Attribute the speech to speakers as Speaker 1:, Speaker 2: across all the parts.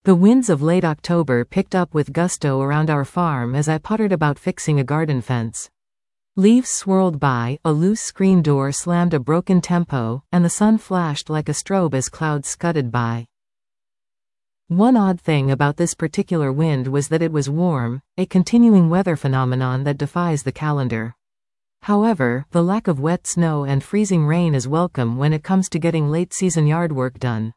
Speaker 1: The winds of late October picked up with gusto around our farm as I pottered about fixing a garden fence. Leaves swirled by, a loose screen door slammed a broken tempo, and the sun flashed like a strobe as clouds scudded by. One odd thing about this particular wind was that it was warm, a continuing weather phenomenon that defies the calendar. However, the lack of wet snow and freezing rain is welcome when it comes to getting late-season yard work done.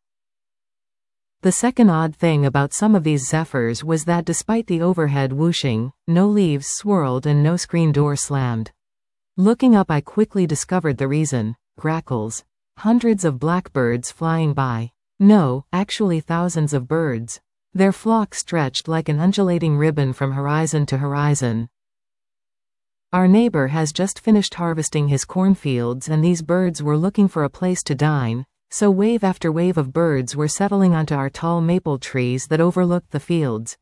Speaker 1: The second odd thing about some of these zephyrs was that despite the overhead whooshing, no leaves swirled and no screen door slammed. Looking up, I quickly discovered the reason: grackles. Hundreds of blackbirds flying by. No, actually thousands of birds. Their flock stretched like an undulating ribbon from horizon to horizon. Our neighbor has just finished harvesting his cornfields, and these birds were looking for a place to dine. So wave after wave of birds were settling onto our tall maple trees that overlooked the fields.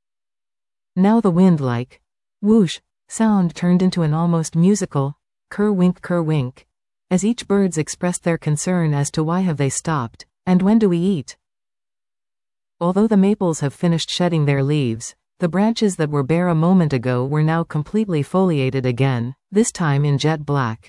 Speaker 1: Now the wind, like whoosh sound, turned into an almost musical kerr-wink, as each birds expressed their concern as to why have they stopped, and when do we eat. Although the maples have finished shedding their leaves, the branches that were bare a moment ago were now completely foliated again, this time in jet black.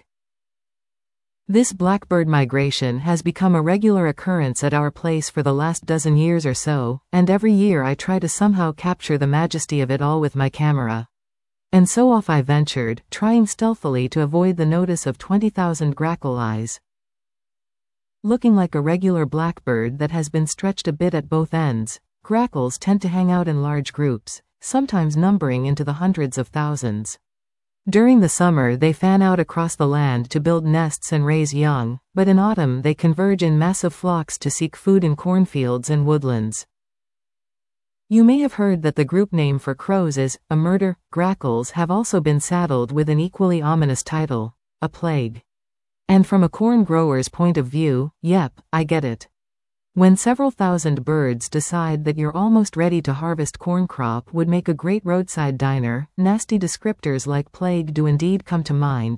Speaker 1: This blackbird migration has become a regular occurrence at our place for the last dozen years or so, and every year I try to somehow capture the majesty of it all with my camera. And so off I ventured, trying stealthily to avoid the notice of 20,000 grackle eyes. Looking like a regular blackbird that has been stretched a bit at both ends, grackles tend to hang out in large groups, sometimes numbering into the hundreds of thousands. During the summer they fan out across the land to build nests and raise young, but in autumn they converge in massive flocks to seek food in cornfields and woodlands. You may have heard that the group name for crows is a murder. Grackles have also been saddled with an equally ominous title: a plague. And from a corn grower's point of view, yep, I get it. When several thousand birds decide that you're almost ready to harvest corn crop would make a great roadside diner, nasty descriptors like plague do indeed come to mind.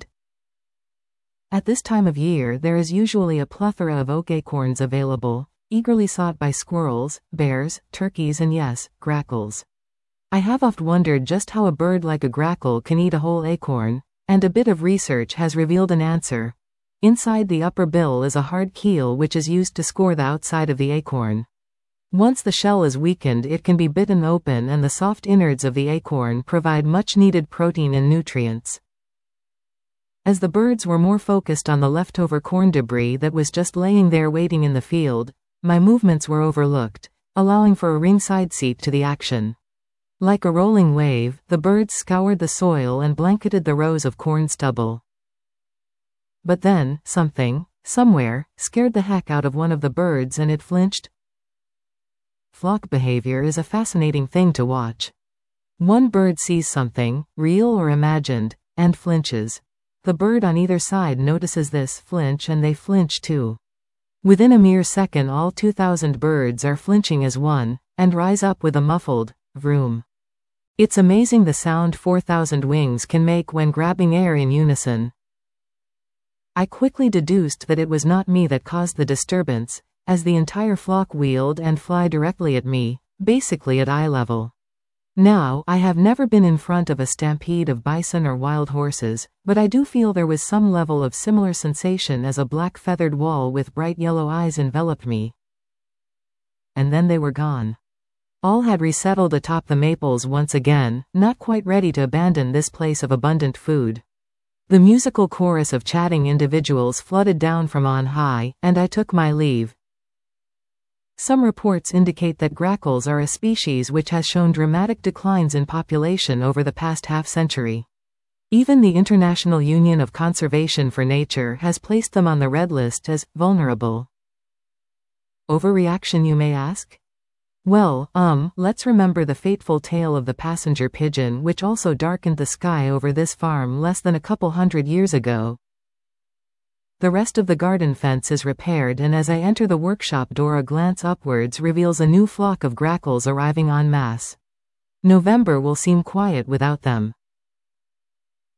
Speaker 1: At this time of year there is usually a plethora of oak acorns available, eagerly sought by squirrels, bears, turkeys, and yes, grackles. I have oft wondered just how a bird like a grackle can eat a whole acorn, and a bit of research has revealed an answer. Inside the upper bill is a hard keel which is used to score the outside of the acorn. Once the shell is weakened, it can be bitten open, and the soft innards of the acorn provide much-needed protein and nutrients. As the birds were more focused on the leftover corn debris that was just laying there waiting in the field, my movements were overlooked, allowing for a ringside seat to the action. Like a rolling wave, the birds scoured the soil and blanketed the rows of corn stubble. But then, something, somewhere, scared the heck out of one of the birds and it flinched. Flock behavior is a fascinating thing to watch. One bird sees something, real or imagined, and flinches. The bird on either side notices this flinch and they flinch too. Within a mere second all 2,000 birds are flinching as one, and rise up with a muffled vroom. It's amazing the sound 4,000 wings can make when grabbing air in unison. I quickly deduced that it was not me that caused the disturbance, as the entire flock wheeled and fly directly at me, basically at eye level. Now, I have never been in front of a stampede of bison or wild horses, but I do feel there was some level of similar sensation as a black feathered wall with bright yellow eyes enveloped me. And then they were gone. All had resettled atop the maples once again, not quite ready to abandon this place of abundant food. The musical chorus of chatting individuals flooded down from on high, and I took my leave. Some reports indicate that grackles are a species which has shown dramatic declines in population over the past half-century. Even the International Union of Conservation for Nature has placed them on the red list as vulnerable. Overreaction, you may ask? Well, let's remember the fateful tale of the passenger pigeon which also darkened the sky over this farm less than a couple hundred years ago. The rest of the garden fence is repaired, and as I enter the workshop door a glance upwards reveals a new flock of grackles arriving en masse. November will seem quiet without them.